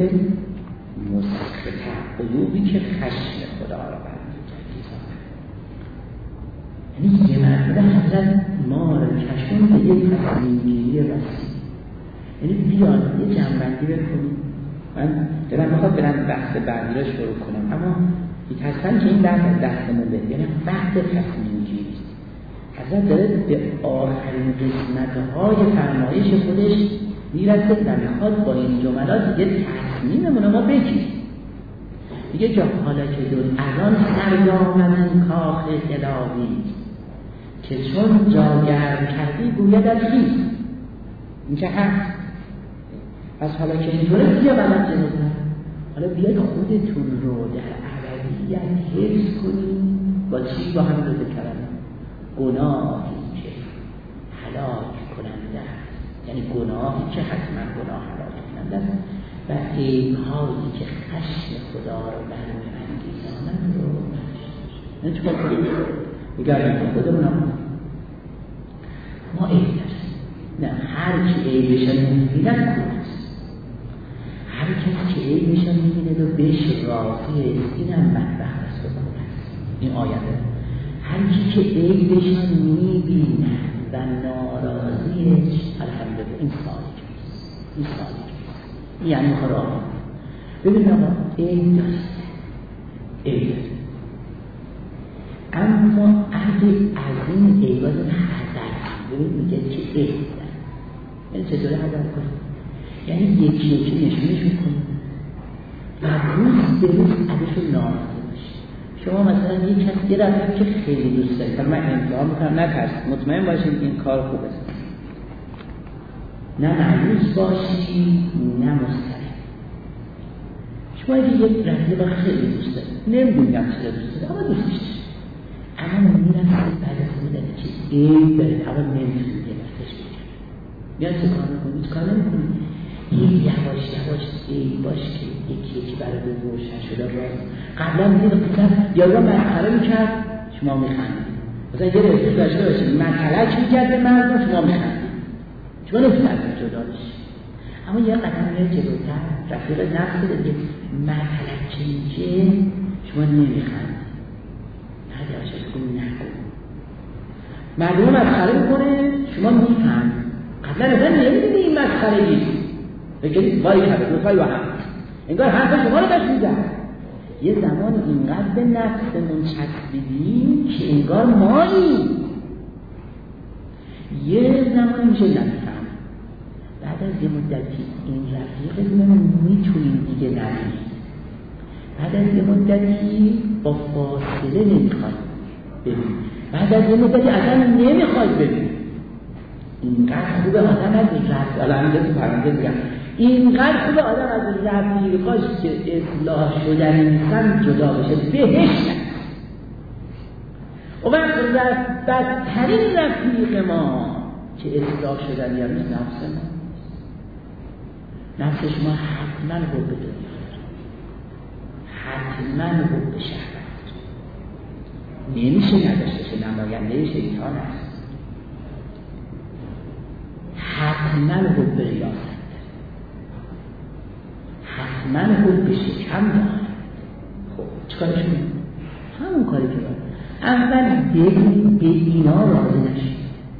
مسقطه، عیوبی که خشم خدا را برمی‌گرداند. یعنی یه مرتبه حضرت ما را کشون به یک تصمیم‌گیری رسید. یعنی بیان یه جمع‌بندی بکنیم. من دلم می‌خواد برم بحث بعدی را شروع کنم، اما می‌ترسم که این بحث از دستمون بره. یعنی وقت تصمیم‌گیری است. حضرت داره به آخرین قسمت‌های فرمایش خودش میرسه و میخواد با این جملات یه تصمیممون ما بگیریم. میگه که حالا که دون از آن سرگامن کاخ الهی که چون جاگرم کردی گوید از خیز. این که هست. پس حالا که اینطوره بیا بلد جنوزن، حالا بیاید خودتون رو در ابدیت حفظ کنید با چی؟ با همین رو بکرم گناهی که یعنی گناهی که حتما گناه حلال کنند است و عیب‌هایی که خشم خدا رو برمی‌انگیزانند رو نه چون کنیم بگردیم که خودمون هم ما عیب داریم. نه هر کی عیبش رو می‌بیند کنست، هر کسی که عیبش رو می‌بیند و بهش راضیه اینم بدبخت است و کنست. این آیته هر کی که عیبش رو می‌بیند و ناراضیش الحمدلله این صادق است، این صادق است، یعنی خدا ببین آقا عیب داشت، عیب اما اگه از این عیبات حذر ببین میگه که عیب دارم، یعنی چطوری حذر کنیم؟ یعنی یکی یکی نشونش میکنیم و روز به روز ازشون ناراضی باشی. شما مثلا یک کسی یه رفت که خیلی دوست دارید، حالا من امتحان میکنم نترس، مطمئن باشید این کار خوب است، نه مایوس باشی نه مضطرب. شما اگه یک رفیق خیلی دوست دارید، نمیدونم چرا دوست دارید اما دوستش دارید، اما میرسید بعد از مدت چیز عیب دارید اما نمیتونید یه دستش بکنید، میاد چه کار میکنید؟ کار نمیکنید، این یواش یواش عیب باش که یکی یکی برای به روشن شده راست. قبلا میدید مثلا یارو مسخره میکرد شما میخندید، مثلا یه رفیق داشته باشید مسخره‌اش میکرد به مردم شما میخندید، شما نمیتونید جدا بشید. اما یه قدم میاد جلوتر رفیق نفس دیگه مسخره چیه شما نمیخندید، نه یواش کن نکن، مردم مسخره میکنه شما میفهمید، قبلا اصلا نمیدید این مسخره نیست، بگید وای کرده دوتایی با هم انگار حرف شما رو داشت میزن. یه زمان اینقدر به نفسمون چسبیدیم که انگار ماییم، یه زمان میشه نمیفهم، بعد از یه مدتی این رفیقمون میتونیم دیگه نبینیم، بعد از یه مدتی با فاصله نمیخواد ببینیم، بعد از یه مدتی اصلا نمیخواد ببینیم. اینقدر خوبه آدم از رفت الان تو پرانتز میگم اینقدر خوبه آدم از رفیقاش که اصلاح شدن نیستن جدا بشه بهش. و وقت بدترین رفیق ما که اصلاح شدن یا نیست نفس ما، نفس شما حتما حب دنیا داره، حتما حب شهوت نمیشه نداشته شه، نماینده شیطان است، حتما حب ریاست، حتما حب شکم داره. خب چکارش کنیم؟ همون کاری که باید اول بگیم به اینا راضی نشید،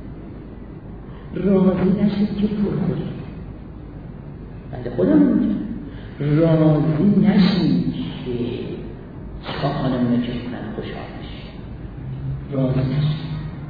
راضی نشید که پر خورید، بنده خودم میگم راضی نشید که چاقانمونه که کنن خوشحال بشید، راضی نشید.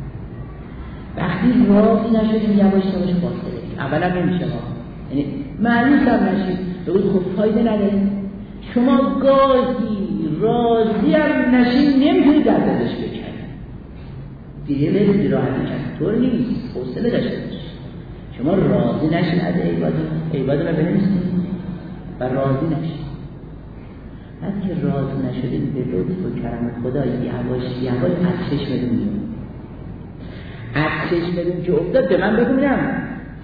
وقتی راضی نشید یواش یواش فاصله گیرید، اولا نمیشه ها، یعنی معنیش هم نشید بگید خب فایده نداره. شما گاهی راضی هم نشید نمیتونید در دلش بکنید، دیگه برید راحتی کنید، طور نیست، حوصله داشته باشید. شما راضی نشید از عبادت، عبادت رو بنویسید و راضی نشید. وقتی که راضی نشدید به لطف و کرم خدا یواش یواش از چشمتون میاد، از چشمتون که افتاد به من بگم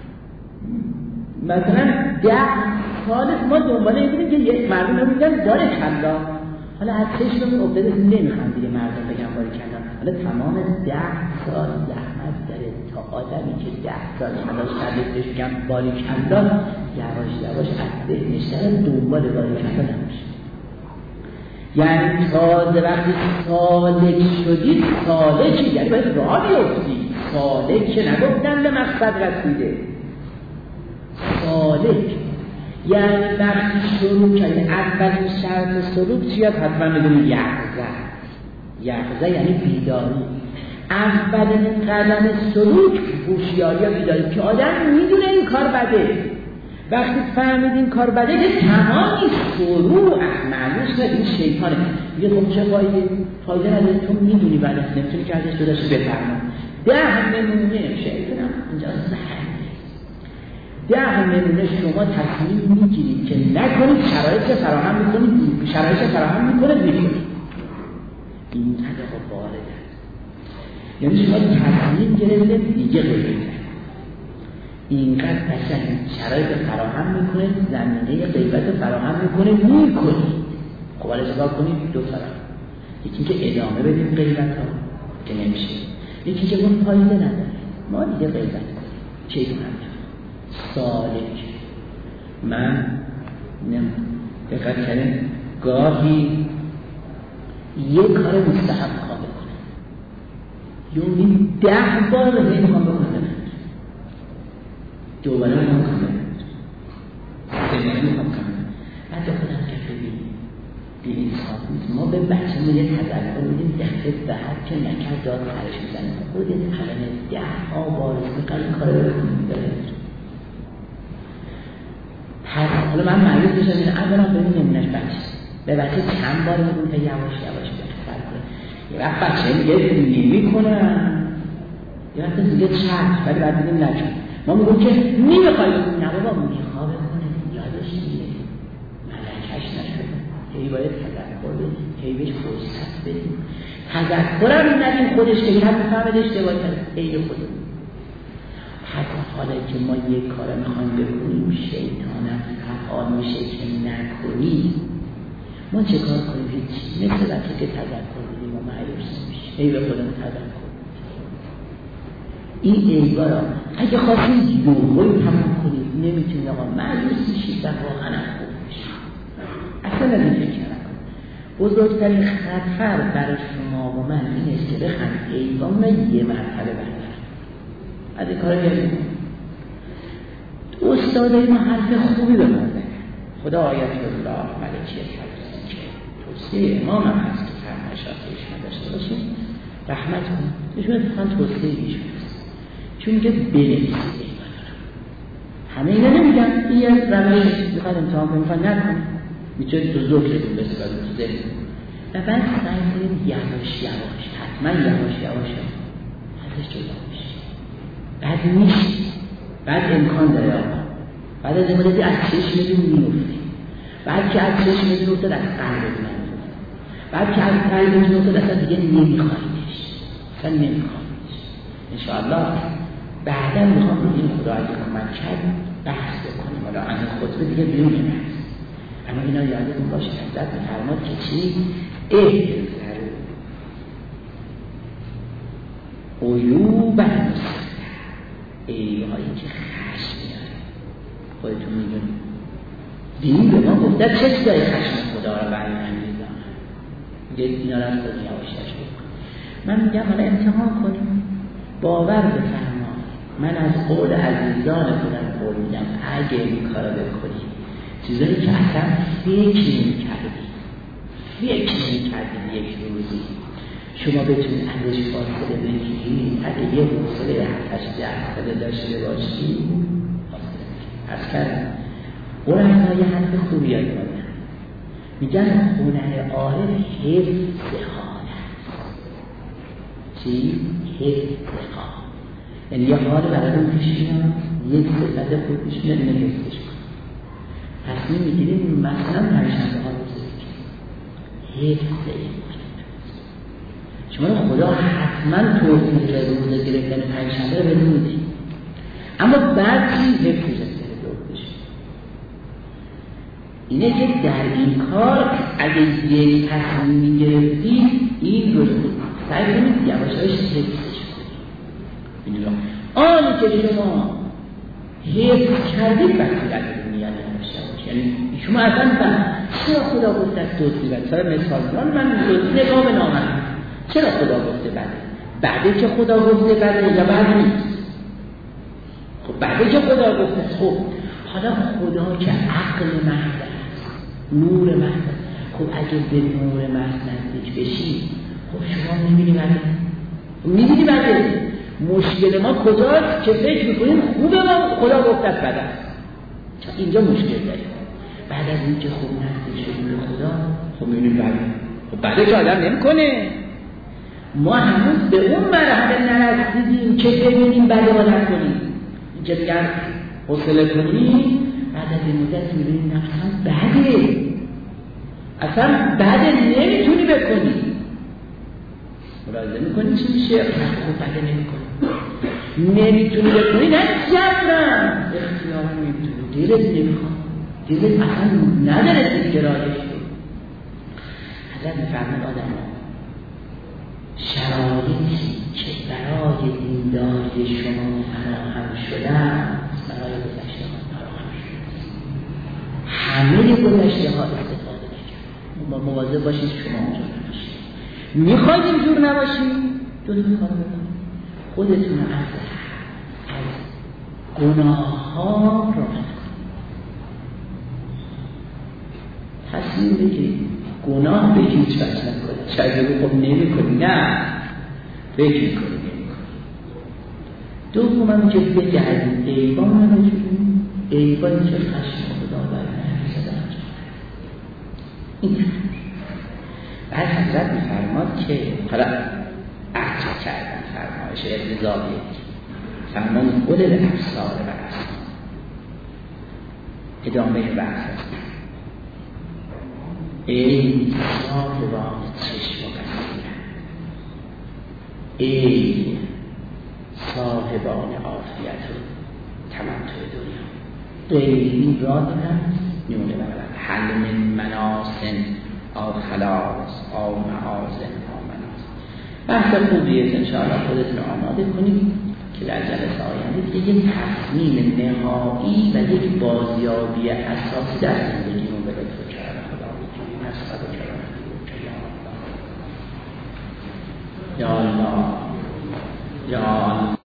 مثلا ده سال ما دنباله اینیم که یک مردم رو میگن بارکالله، حالا از چشممون افتاده نمیخوام دیگه مردم بگم بارکالله، حالا تمام ده سال زحمت داره تا آدمی که ده سال حالا شبیهش بگم بارکالله یواش یواش از ذهنش داره دنبال بارکالله نمیشه. یعنی تازه وقتی سالک شدید، سالکی یعنی باید راه بیفتی، سالک که نگفتن به مقصد رسیده، سالک یعنی وقتی شروع کردی اولین شرط سلوک چیه؟ حتما میدونی یقظه، یقظه یعنی بیداری. اولین قدم سلوک هوشیاری یا بیداری که آدم میدونه این کار بده، وقتی فهمید این کار بده که تمامی شروع معلوش نه این شیطانه میگه خب چه فایده؟ فایده نداره، تو میدونی بعد از نمیتونی که ازش جداشو بفرما. ده نمونه شیطانم اینجا زهر ده نمونه شما تصمیم میگیرید که نکنید، شرایط فراهم میکنید، شرایط فراهم میکنید میکنید این طبقه وارده، یعنی شما تصمیم گرفتید دیگه غیر اینقدر قشنگ شرایط فراهم میکنه، زمینه غیبت فراهم میکنه، میکنی. خب حالا چیکار کنید؟ دو طرف، یکی که ادامه بدیم غیبت ها که نمیشه، یکی که اون فایده نداره ما دیگه غیبت کنیم. چه کنم؟ سالک من نم دقت کردیم گاهی یک کار مستحب میخوام بکنم، یعنی ده بار نمیخوام بکنم، دوباره میخوام کنم، سومی میخوام کنم، بعد خودم که ببین بی انصاف نیست. ما به بچه ما یه تذکر میدیم دفعه بعد که نکرد داد سرش میزنه، خودت الان ده ها بار میخوای این کار رو بکنیم داره. پس حالا من معیوز بشم این اولا ببین نمونش بچه به بچه چند بار میگون که یواش یواش بخبر کنه. یه وقت بچه میگه نمی کنم، یه وقت دیگه چند ولی بعد دیگه نکن. ما میگون که نمیخوای بکنی، نه بابا میخواه بکنه، یادش میگه ملکش نشده، هی باید تذکر بدیم، هی بهش فرصت بدیم. تذکرم ندیم خودش که حد بفهمد اشتباه کرد، هی خودم. حتی حالا که ما یک کار میخوایم بکنیم شیطانم فعال میشه که نکنی، ما چه کار کنیم؟ هیچی. مثل وقتی که تذکر بدیم و معیوس نمیشه، هی به خودم تذکر. این ایبا را اگه خواستیم یوهوی تمام کنید نمیتونید آقا معیوس میشید و واقعا خوب میشید. اصلا از این فکر نکن. بزرگترین خطر برای شما و من این است که بخوایم ایبا من یه مرحله بردارم از این کار گریم. استادای ما حرف خوبی به من زنه. خدا آیت الله ملکی فرسی که توصیه امام هم هست که فرمایشات ایشون داشته باشیم رحمت کنیم. ایشون اتفاقا توصیه ایشون هست چون که بنویسید ایبا دارم. همه اینا نمیگن این یه روش بخواد امتحان کنیم میخواد نکنیم میتونه تو ذکرتون بسپاریم تو ذهن و بعد سعی کنیم یواش یواش حتما یواش یواش ازش جدا بشیم. بعد میشه بعد امکان داره آقا بعد از مدتی از چشمتون میفتیم، بعد که از چشمتون افتاد از قلبتون میفتیم، بعد که از قلبتون افتاد اصلا دیگه نمیخواییدش، اصلا نمیخواییدش. انشاءالله بعدا میخوام رو این خدا اگه کمک کرد بحث بکنیم. حالا از این خطبه دیگه بیرون نمیست، اما اینا یادتون باشه حضرت فرمود که چی؟ احذر عیوب المسلم، ایهایی که خشم میاره. خودتون میدونید دین به ما گفته چه چیزای خشم خدا را برای من میدانه، میگه اینا را از خود یواشش بکن. من میگم حالا امتحان کنیم، باور بفرما من از قول عزیزان خودم قول میدم اگه این کار را بکنی چیزایی که اصلا فکر نمی‌کردی فکر نمی‌کردی یک روزی شما بتونید ازش فاصله بگیرید، اگه یه حوصله هفتش درصد داشته باشید از کردم. علما یه حرف خوبی یاد دادن، میگن هنر عارف حفظ حال است. چی؟ حفظ حال یعنی یه حال براتون پیش میاد، یک صفت خوب پیش میاد، اینو حفظش کن. تصمیم میگیریم مثلا پنجشنبه ها روزه بگیریم، حفظ این شما خدا حتما توفیق روزه گرفتن پنجشنبه رو بدون میدید، اما بعد چی حفظ روزه بشه اینه که در این کار اگه یک تصمیم میگرفتید این رو سعی کنید یواش یواش حفظش کنید. آنی که شما حفظ کردید وقتی در دنیا نمیشه باشه، یعنی شما اصلا چرا خدا گفت از دوستی بد سر مثال من نگاه به نامن چرا خدا گفته بده؟ بعده که خدا گفته بده یا بعد نیست؟ خب بعده که خدا گفته خب حالا خدا که عقل محض است، نور محض است، خب اگه به نور محض نزدیک بشی خب شما میبینی بده؟ میبینی بده؟ مشکل ما کجاست که فکر میکنیم خوبه ما خدا گفته بده است. اینجا مشکل داریم. بعد از این که خوب نزدیک شدیم به خدا خب میبینیم بده، خب بده که آدم نمی کنه. ما هنوز به اون مرحله نرسیدیم که ببینیم بده و نکنیم. اینجا دیگر حوصله کنیم بعد از این مدت میبینیم نه اصلا بده، اصلا بده نمیتونی بکنی. ملاحظه میکنی چی میشه؟ خوب بده نمی کنی. نمیتونی بکنی نه جبرم اختیار نمیتونی، دلت نمیخواد، دلت اصلا نداره دیگه راهش رو. حضرت میفرماد آدم شرایطی که برای دینداری شما فراهم شده است برای گذشته ها فراهم شده است. همه گذشته ها استفاده نکرد. با مواظب باشید شما اونجا نباشید. میخواید اینجور نباشید دو تا کار بکنید. خودتون از از گناه ها راحت کنید. تصمیم بگیرید گناه به هیچ وجه نکنید. شاید خب نمی کنی، نه فکر کنی نمی کنی. دوم هم که بگردید ایبان هم بگیرید، ایبانی که خشم خدا برای نفسه دارد این بعد حضرت میفرماد که حالا عرض کردن فرمایش ابتضابی فرمان خود به افسار و اصلا ادامه بحث هست. ای صاحبان چشم و بصیرت، ای صاحبان عافیت و تمتع دنیا، غیری را هست نیونه ببرد حل من مناسن آو خلاص آو معازن آو مناسن. بحث خوبیه انشاءالله خودتون آماده کنید که در جلسه آینده یک تصمیم نهایی و یک بازیابی اساسی در زندگیمون به لطف کرده خدا بگیریم. نسبت و کرده یا الله یا الله.